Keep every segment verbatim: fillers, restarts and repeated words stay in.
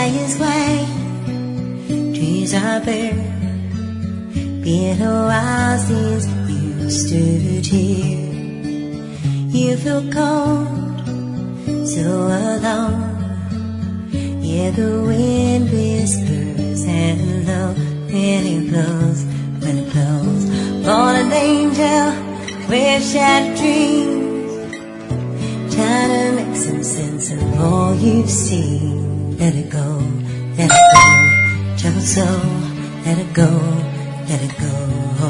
sky is white, trees are bare. Been a while since you stood here. You feel cold, so alone. Yeah, the wind whispers hello, and it blows when it blows. Fallen angel with shattered dreams, trying to make some sense of all you've seen. Let it go, let it go, troubled soul. Let it go, let it go.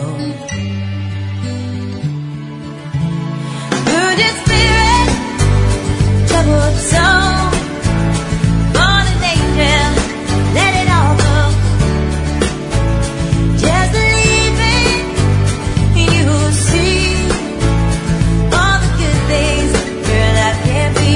Wounded spirit, troubled soul. Fallen angel, let it all go. Just believe it, and you will see all the good things your life can be.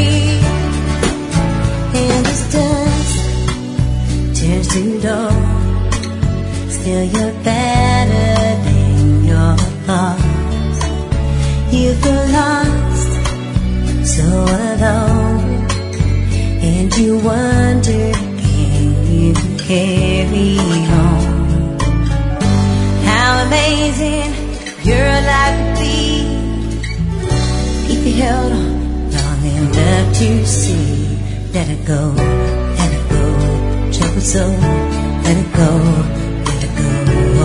And this dust turns to dawn. Still you're better than your thoughts. You feel lost, so alone, and you wonder, can you carry on? How amazing your life would be if you held on long enough to see. Let it go, let it go, troubled soul. Let it go, let it go.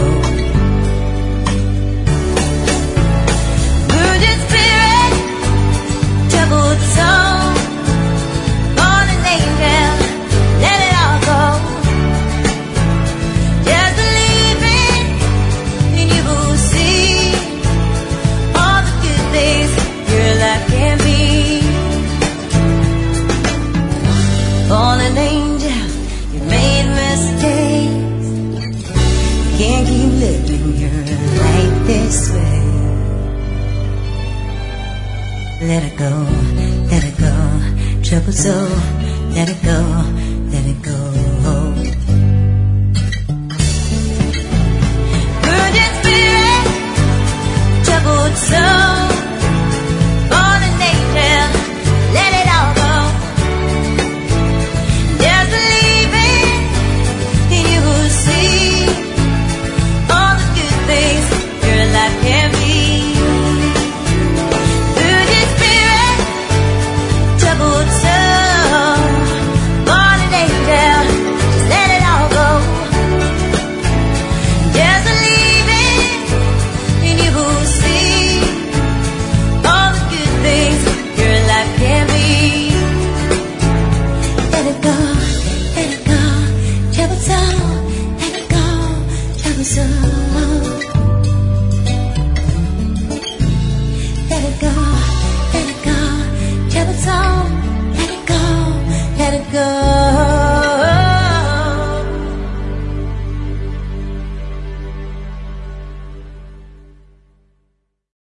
Wounded spirit, troubled soul. Fallen angel, let it all go. Just believe it, and you will see all the good things your life can be. Fallen angel, you made mistakes. You can't keep living your life this way. Let it go, let it go, troubled soul. Let it go, let it go.